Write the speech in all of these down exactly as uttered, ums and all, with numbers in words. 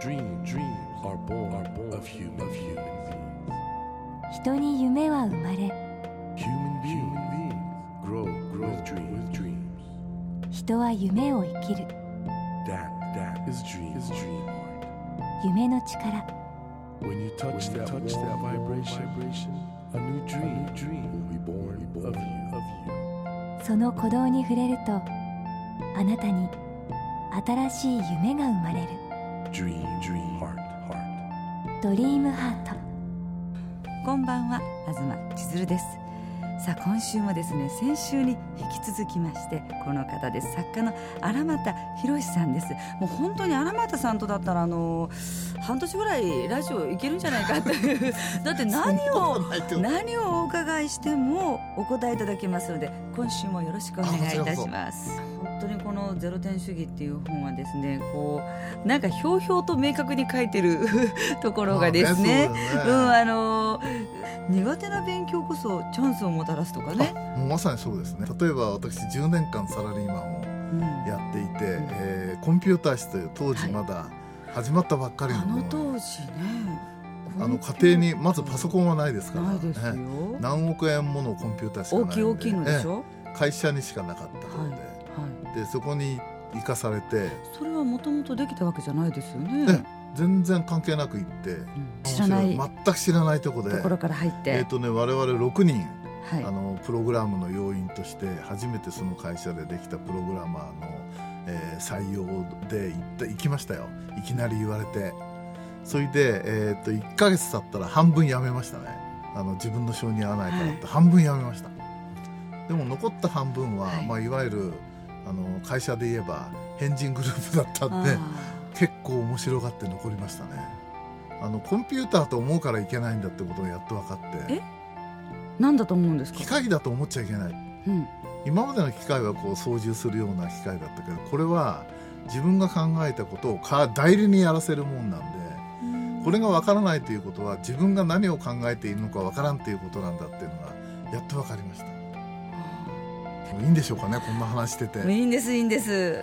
Dream, dreams are born, are born of human, of human beings. 人に夢は生まれ、 Human beings grow, grow with dreams, with dreams. 人は夢を生きる。 That, that is dream, is dream heart. 夢の力、 When you touch that, touch that vibration, vibration, a new dream, a new dream will be born, be born of you, of you. その鼓動に触れると、あなたに新しい夢が生まれる。 Dream, dream, heart, heart. ドリームハート。 こんばんは、東千鶴です。さあ今週もですね、先週に引き続きまして、この方です。作家の荒俣宏さんです。もう本当に荒俣さんとだったらあの半年ぐらいラジオいけるんじゃないかというだって何を何をお伺いしてもお答えいただけますので、今週もよろしくお願いいたします。本当にこのゼロ点主義っていう本はですね、こうなんかひょうひょうと明確に書いてるところがですね、 まあね、そうだよね、 うん、あの苦手な勉強こそチャンスをもたらすとかね。 もうまさにそうですね。例えば私じゅうねんかんサラリーマンをやっていて、うんえー、コンピューター室という当時まだ始まったばっかりの、はい、 あの当時ね、 あの家庭にまずパソコンはないですから、 ないですよ、 ね、何億円ものコンピューターしかないので、 大きい大きいのでしょ、 えー、会社にしかなかったので、はいはい、でそこに生かされて。 それはもともとできたわけじゃないですよね。 ね、全然関係なく行って、うん、 知らない全く知らないところでところから入って、 えーとね、我々ろくにん、 はい、 あのプログラムの要員として初めてその会社でできたプログラマーの、えー、採用で行った行きましたよ。いきなり言われて、それで、えーといっかげつ経ったら半分辞めましたね。あの自分の性に合わないからって半分辞めました、はい、でも残った半分は、はいまあ、いわゆるあの会社で言えば変人グループだったんで結構面白がって残りましたね。あのコンピューターと思うからいけないんだってことがやっと分かって。 え何だと思うんですか？ 機械だと思っちゃいけない、うん、今までの機械はこう操縦するような機械だったけど、これは自分が考えたことを代理にやらせるもんなんで、これが分からないということは自分が何を考えているのか分からんということなんだっていうのがやっと分かりました。いいんでしょうかね、こんな話してて。 いいんですいいんです。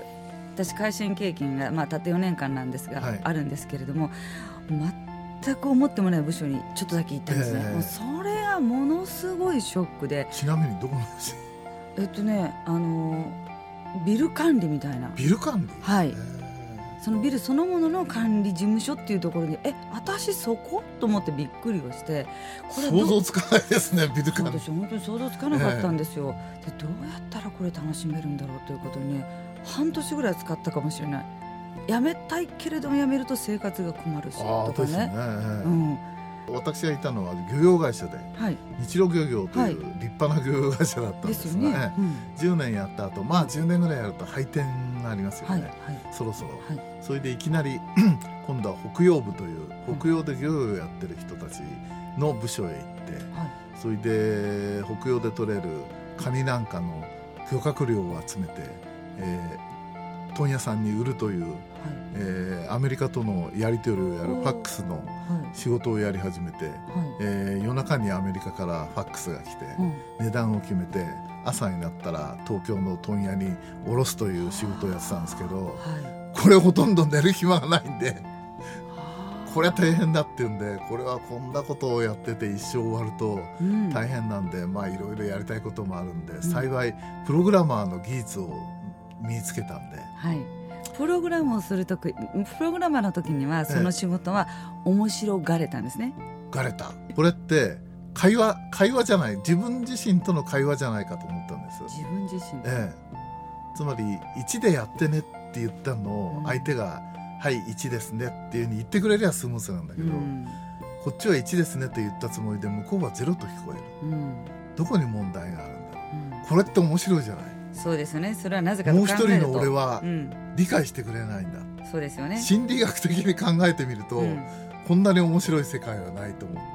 私会社員経験が、まあ、たったよねんかんなんですが、はい、あるんですけれども、全く思ってもない部署にちょっとだけ行ったんですね、えー、もうそれはものすごいショックで。 ちなみにどこの話？ えっとねあのビル管理みたいな。 ビル管理？ はい、そのビルそのものの管理事務所っていうところに、え私そこと思ってびっくりをして、 これ想像つかないですね、ビル管理。 私本当に想像つかなかったんですよ、えー、でどうやったらこれ楽しめるんだろうということにね、半年ぐらい使ったかもしれない。辞めたいけれども辞めると生活が困るしとか ね, ね、うん、 私がいたのは漁業会社で、はい、日露漁業という立派な漁業会社だったんですが、ねはいうん、じゅうねんやった後、まあじゅうねんぐらいやると廃店がありますよね、はいはい、そろそろ、はい、それでいきなり今度は北洋部という北洋で漁業をやってる人たちの部署へ行って、はい、それで北洋で取れるカニなんかの漁獲量を集めて、えー問屋さんに売るという、はいえー、アメリカとのやり取りをやるファックスの仕事をやり始めて、はいえー、夜中にアメリカからファックスが来て、はい、値段を決めて朝になったら東京の問屋に卸すという仕事をやってたんですけど、はい、これほとんど寝る暇がないんでこれは大変だっていうんで、これはこんなことをやってて一生終わると大変なんで、うん、まあいろいろやりたいこともあるんで、うん、幸いプログラマーの技術を身につけたんで、 はい、プログラムをするとき、プログラマーの時にはその仕事は面白がれたんですね。 がれた。これって会話会話じゃない、自分自身との会話じゃないかと思ったんです。 自分自身、 ええ、つまりいちでやってねって言ったのを相手が、うん、はいいちですねっていう風に言ってくれりゃスムーズなんだけど、うん、こっちはいちですねと言ったつもりで向こうはゼロと聞こえる、うん、どこに問題があるんだろう、うん、これって面白いじゃない。 そうですよね。それはなぜかと考えると、 もう一人の俺は理解してくれないんだ、 うん、そうですよね。 心理学的に考えてみると、うん、こんなに面白い世界はないと思って、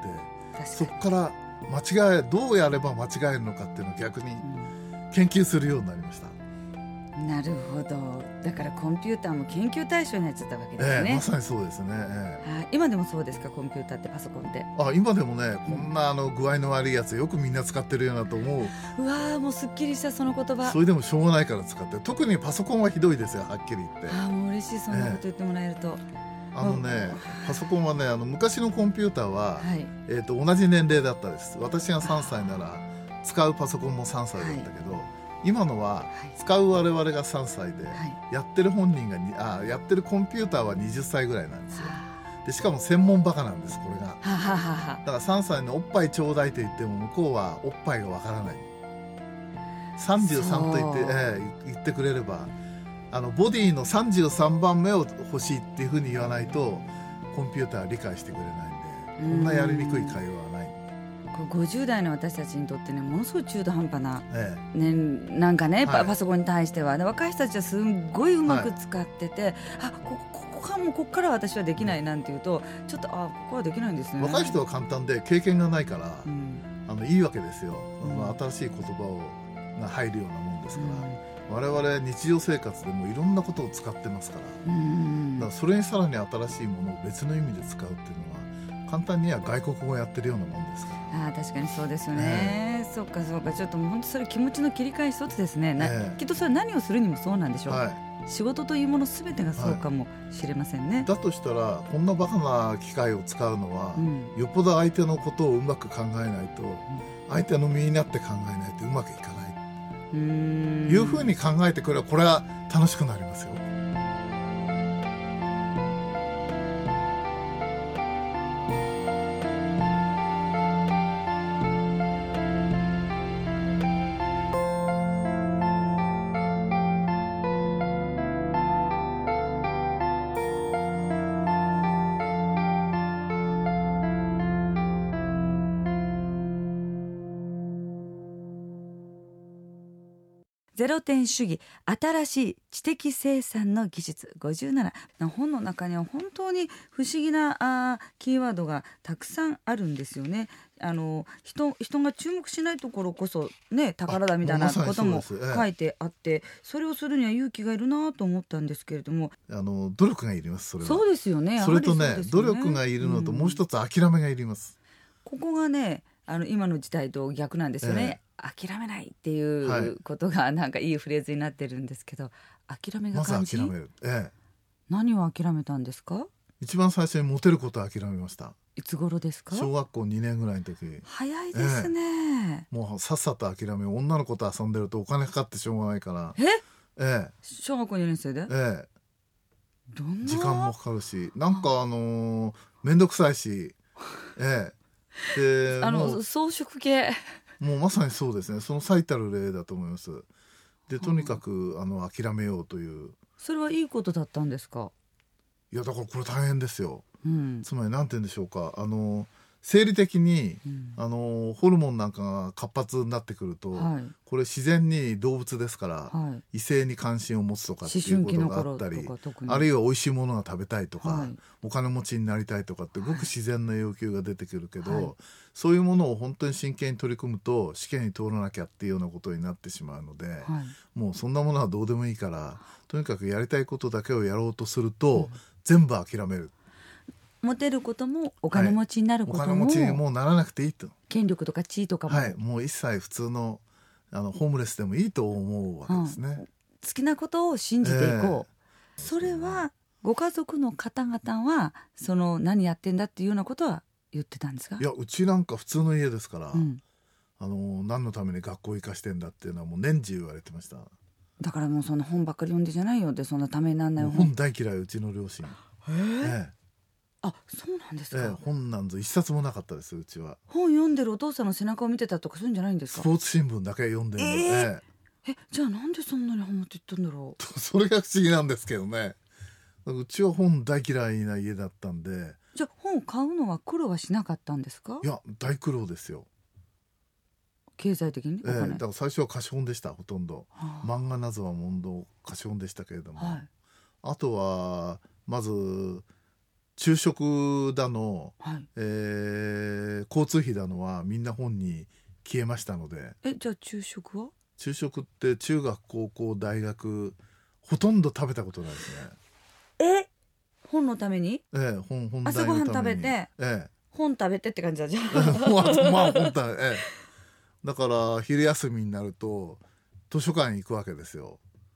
そこから間違えどうやれば間違えるのかっていうのを逆に研究するようになりました、 うん、なるほど。だからコンピューターも研究対象になっちゃったわけですね、 えー、まさにそうですね、えー、今でもそうですか、コンピューターってパソコンって。 あ今でもね、こんなあの具合の悪いやつよくみんな使ってるようなと思う。 うわーもうすっきりしたその言葉。 それでもしょうがないから使って、特にパソコンはひどいですよ、はっきり言って。 あもう嬉しい、そんなこと言ってもらえると、えーあのねパソコンはねあの昔のコンピューターは、はい、えー、と同じ年齢だったです。私がさんさいなら使うパソコンもさんさいだったけど、はい、今のは使う我々がさんさいで、はい、やってる本人がにあやってるコンピューターははたちぐらいなんですよ。でしかも専門バカなんです、これが。ははははだからさんさいのおっぱいちょうだいと言っても向こうはおっぱいがわからない。さんじゅうさんと言って、えー、言ってくれればあのボディのさんじゅうさんばんめを欲しいっていうふうに言わないとコンピューターは理解してくれないんで、こんなやりにくい会話はない。 ごじゅう代の私たちにとってねものすごい中途半端な、ええね、なんかね、はい、パソコンに対してはで若い人たちはすんごいうまく使ってて、はい、あこここかもここから私はできないなんていうとちょっとあここはできないんですね。 若い人は簡単で経験がないから、うん、あのいいわけですよ、うん、新しい言葉をが入るようなもんですから、うん、我々日常生活でもいろんなことを使ってますから、うん、だからそれにさらに新しいものを別の意味で使うっていうのは簡単には外国語をやってるようなもんですから。 あ確かにそうですよね、えー、そうかそうかちょっともう本当それ気持ちの切り替え一つですね、えー、きっとそれ何をするにもそうなんでしょう、はい、仕事というもの全てがそうかもしれませんね、はい、 だとしたらこんなバカな機械を使うのは、うん、よっぽど相手のことをうまく考えないと、うん、相手の身になって考えないとうまくいかない、うーんいうふうに考えてくればこれは楽しくなりますよ。 ゼロ点主義新しい知的生産の技術ごじゅうなな本の中には本当に不思議なあキーワードがたくさんあるんですよね。あの 人, 人が注目しないところこそ、ね、宝だみたいなことも書いてあって、それをするには勇気がいるなと思ったんですけれども、 あの努力がいります。それはそうですよね。 それと ね, ね努力がいるのともう一つ諦めがいります、 うん、ここがねあの今の時代と逆なんですよね、えー、諦めないっていうことがなんかいいフレーズになってるんですけど、諦めが肝心。 まず諦める、ええ、 何を諦めたんですか？ 一番最初にモテることを諦めました。 いつ頃ですか？ 小学校にねんぐらいの時。 早いですね、 ええ、もうさっさと諦め、女の子と遊んでるとお金かかってしょうがないから。 え、 ええ、 小学校にねん生で、 ええ、 どんな時間もかかるしなんかあのー、めんどくさいし、ええ、であの装飾系もうまさにそうですね。その最たる例だと思います。でとにかくあの諦めようという。 それはいいことだったんですか？ いやだからこれ大変ですよ、うん、つまり何て言うんでしょうか、あの生理的に、うん、あのホルモンなんかが活発になってくると、はい、これ自然に動物ですから、はい、異性に関心を持つとかっていうことがあったり、あるいは美味しいものが食べたいとか、はい、お金持ちになりたいとかってごく自然な要求が出てくるけど、はい、そういうものを本当に真剣に取り組むと試験に通らなきゃっていうようなことになってしまうので、はい、もうそんなものはどうでもいいからとにかくやりたいことだけをやろうとすると、うん、全部諦める。 モテることもお金持ちになることも、はい、 お金持ちにもうならなくていいと、 権力とか地位とかも、 はい、もう一切普通 の, あのホームレスでもいいと思うわけですね、うん、 好きなことを信じていこう、えー、それはご家族の方々はその何やってんだっていうようなことは言ってたんですか？ いやうちなんか普通の家ですから、うん、あの何のために学校行かしてんだっていうのはもう年中言われてました。 だからもうその本ばっかり読んでじゃないよってそんなためにならない本大嫌いうちの両親。 えーえーあ、そうなんですか、 ええ、本なんぞ一冊もなかったですうちは。 本読んでるお父さんの背中を見てたとかそういうんじゃないんですか？ スポーツ新聞だけ読んでるので、えー、えじゃあなんでそんなに本持っていったんだろうそれが不思議なんですけどね。うちは本大嫌いな家だったんで。 じゃあ本を買うのは苦労はしなかったんですか？ いや大苦労ですよ経済的に、 ええ、だから最初は貸本でしたほとんど、はあ、漫画などは問答貸本でしたけれども、はい、あとはまず昼食だの、はいえー、交通費だのはみんな本に消えましたので。 えじゃあ昼食は？ 昼食って中学高校大学ほとんど食べたことないですね。 え本のために？ ええ、本本朝ごはん食べて、ええ、本食べてって感じだじゃんまあ本食べ、ええ、だから昼休みになると図書館に行くわけですよ。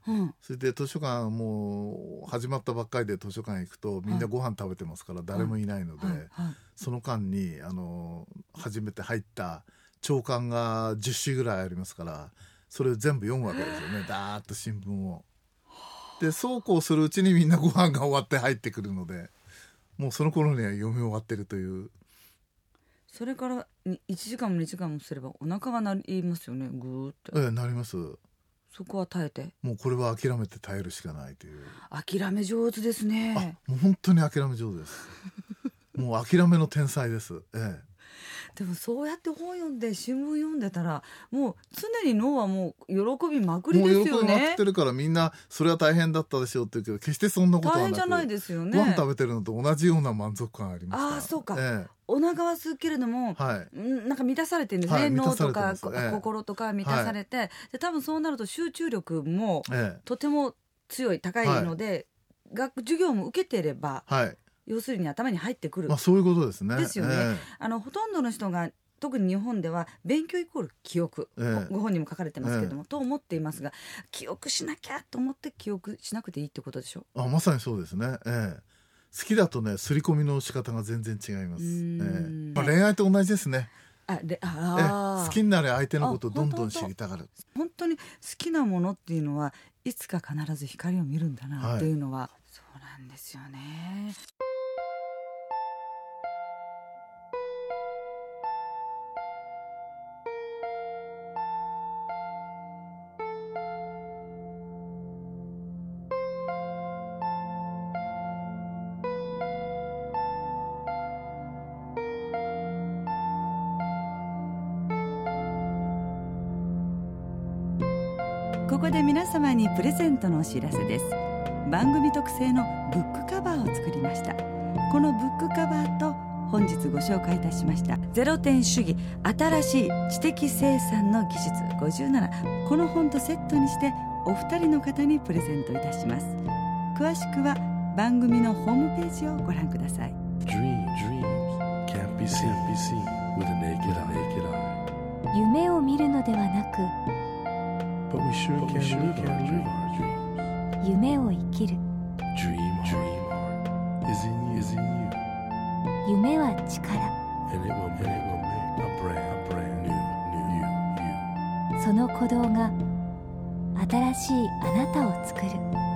うん、それで図書館もう始まったばっかりで図書館行くとみんなご飯食べてますから誰もいないので、はいはいはい、その間にあの初めて入った朝刊がじゅっしゅぐらいありますからそれを全部読むわけですよね。だーっと新聞をでそうこうするうちにみんなご飯が終わって入ってくるのでもうその頃には読み終わってるという。 それからいちじかんもにじかんもすればお腹が鳴りますよね。ぐーっと、 ええ、なります。 そこは耐えてもうこれは諦めて耐えるしかないという。 諦め上手ですね。 あもう本当に諦め上手ですもう諦めの天才です、ええ、 でもそうやって本読んで新聞読んでたらもう常に脳はもう喜びまくりですよね。 もう喜びまくってるからみんなそれは大変だったでしょうって言うけど決してそんなことはなく大変じゃないですよね。 ご飯食べてるのと同じような満足感ありますから。 あそうか、 ええ、 お腹は空くけれども、はい、なんか満たされてるんですね、はい、脳とか、ええ、心とか満たされて、はい、で多分そうなると集中力もとても強い高いので、はい、学授業も受けてれば、はい、要するに頭に入ってくる、 まあ、そういうことですね。 ですよね、ええ、あのほとんどの人が特に日本では勉強イコール記憶、ええ、ご本にも書かれてますけども、ええ、と思っていますが記憶しなきゃと思って記憶しなくていいってことでしょ。 あまさにそうですね、ええ、好きだとね刷り込みの仕方が全然違います、ええまあ、恋愛と同じですね。 あれあ好きになる相手のことをどんどん知りたがる。 本当に好きなものっていうのはいつか必ず光を見るんだなっていうのは、はい、そうなんですよね。ここで皆様にプレゼントのお知らせです。番組特製のブックカバーを作りました。このブックカバーと本日ご紹介いたしましたゼロ点主義新しい知的生産の技術ごじゅうなな、この本とセットにしてお二人の方にプレゼントいたします。詳しくは番組のホームページをご覧ください。 Dream, dreams can't be seen, be seen with a naked eye. 夢を見るのではなく But we sure can live our dreams. 夢を生きる。 Dream heart is in you, is in you. 夢は力。 And it will, and it will make a brand, a brand new, new you, you. その鼓動が新しいあなたを作る。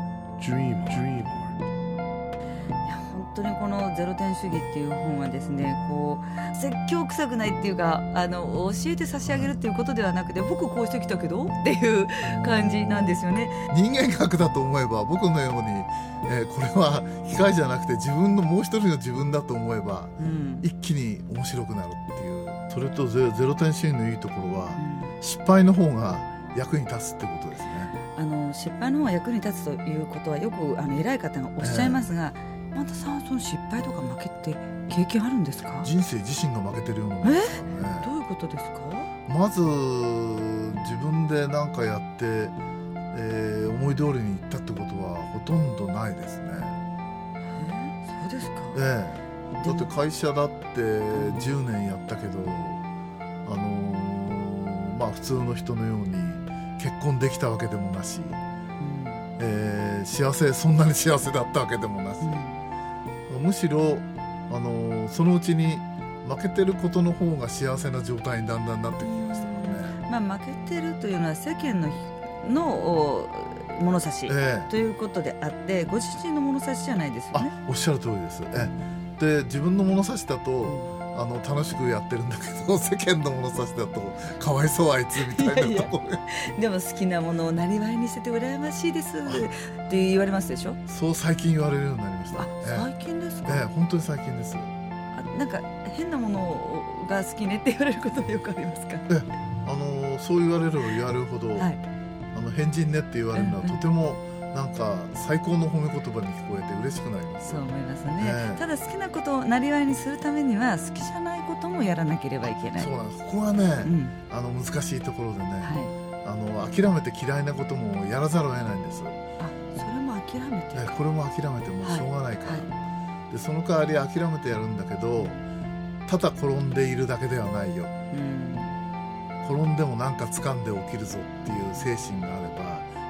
Dream, dream heart. いや本当にこのゼロ点主義っていう本はですね、こう説教臭くないっていうか、あの教えて差し上げるっていうことではなくて、僕こうしてきたけどっていう感じなんですよね。 人間学だと思えば、僕のように、えー、これは機械じゃなくて自分のもう一人の自分だと思えば、うん、一気に面白くなるっていう。それと ゼ, ゼロ点主義のいいところは、うん、失敗の方が役に立つってことですね。 あの失敗の方が役に立つということはよくあの偉い方がおっしゃいますが、えー、万田さんはその失敗とか負けって経験あるんですか？ 人生自身が負けてるようなものですよね。 えどういうことですか？ まず自分で何かやって、えー、思い通りにいったってことはほとんどないですね。 えー、そうですか？ ええ、だって会社だってじゅうねんやったけど、あのー、まあ普通の人のように結婚できたわけでもなし、うんえー、幸せそんなに幸せだったわけでもなし、うん、むしろ、あのー、そのうちに負けてることの方が幸せな状態にだんだんなってきましたからね。 まあ、負けてるというのは世間のの物差し、ええ、ということであってご自身の物差しじゃないですよね。 あ、おっしゃる通りです。ええ、で自分の物差しだと、うんあの楽しくやってるんだけど、世間の物差しだとかわいそうあいつみたいなところ。いやいやでも好きなものをなりわいにしてて羨ましいですって言われますでしょ。 そう最近言われるようになりました。 あ、ええ、最近ですか？ ええ、本当に最近です。 あ、なんか変なものが好きねって言われることはよくありますか？ええ、あのそう言われれば言われるほど、はい、あの変人ねって言われるのは、うんうん、とてもなんか最高の褒め言葉に聞こえて嬉しくなります。 そう思いますね、えー、ただ好きなことをなりわいにするためには好きじゃないこともやらなければいけない。 そうなんです。ここはね、うん、あの難しいところでね、はい、あの諦めて嫌いなこともやらざるを得ないんです。 あ、それも諦めて、 えー、これも諦めてもしょうがないから、はいはい、でその代わり諦めてやるんだけど、ただ転んでいるだけではないよ、うん、転んでもなんか掴んで起きるぞっていう精神があれば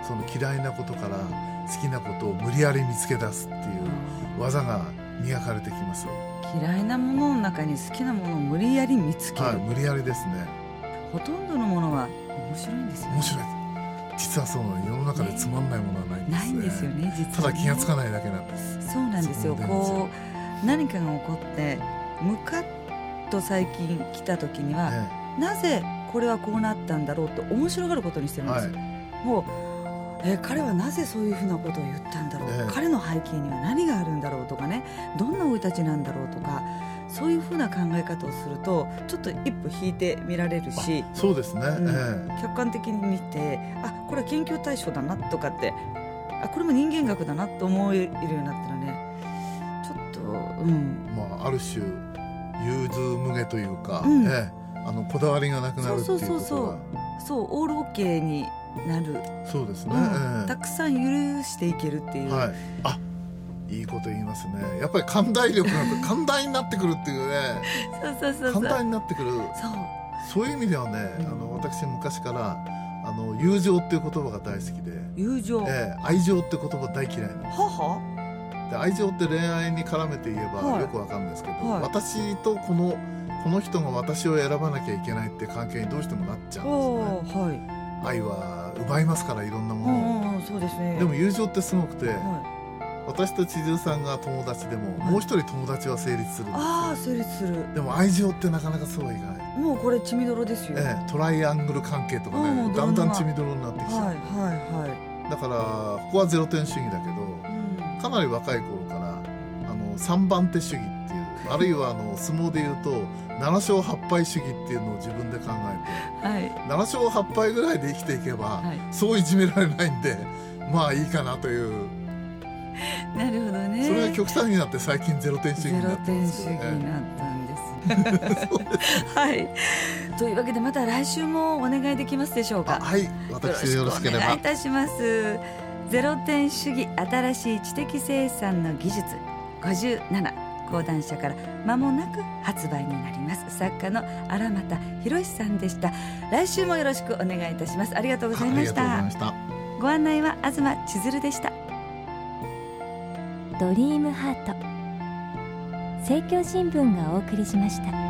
その嫌いなことから好きなことを無理やり見つけ出すっていう技が磨かれてきます。 嫌いなものの中に好きなものを無理やり見つける、はい、 無理やりですね。 ほとんどのものは面白いんですよね。 面白い。実はそう世の中でつまんないものはないんですね。 ないんですよね、実はね。 ただ気がつかないだけなんです。 そうなんですよ。こう何かが起こってムカッと最近来た時には、ええ、なぜこれはこうなったんだろうと面白がることにしてるんですよ、はい、もう、えー、彼はなぜそういうふうなことを言ったんだろう、ええ、彼の背景には何があるんだろうとかね、どんな生い立ちなんだろうとか、そういうふうな考え方をするとちょっと一歩引いて見られるし、 そうですね、うんええ、客観的に見て、あ、これは研究対象だなとかって、あ、これも人間学だなと思えるようになったらね、ちょっと、うんまあ、ある種融通無碍というか、うんええ、あのこだわりがなくなるっていうことが、そうそうそうそう、オールオッケーになる。 そうですね、 うんええ、 たくさん許していけるっていう、 はい、あ、いいこと言いますね。やっぱり寛大力が寛大になってくるっていうねそうそうそうそう、 寛大になってくる、そうそういう意味ではね、うん、あの私昔からあの友情っていう言葉が大好きで、 友情、 ええ、愛情って言葉大嫌いなんです。 ははで愛情って恋愛に絡めて言えばよくわかるんですけど、はい、私とこのこの人が私を選ばなきゃいけないって関係にどうしてもなっちゃうんですね、はい、愛は奪いますから、いろんなものを、そうですね、でも友情ってすごくて、はい、私と千鶴さんが友達でも、はい、もう一人友達は成立するんです。 ああ、成立する。 でも愛情ってなかなかそうはいかない。 もうこれ血みどろですよ、 ええ、トライアングル関係とかね、だんだん血みどろになってきちゃう、はいはいはい、だからここはゼロ点主義だけど、うん、かなり若い頃からあのさんばん手主義っていうあるいはあの相撲でいうとなな勝はち敗主義っていうのを自分で考えて、はい、なな勝はち敗ぐらいで生きていけば、はい、そういじめられないんでまあいいかなという。 なるほどね。 それが極端になって最近ゼロ点主義になったんですよね。 ゼロ点主義になったんですはい。というわけでまた来週もお願いできますでしょうか。 はい、私よろしければお願いいたします。ゼロ点主義、新しい知的生産の技術ごじゅうなな、講談社から間もなく発売になります。作家の荒俣宏さんでした。来週もよろしくお願いいたします。ありがとうございました。 ありがとうございました。 ご案内は東千鶴でした。 ドリームハート、政教新聞がお送りしました。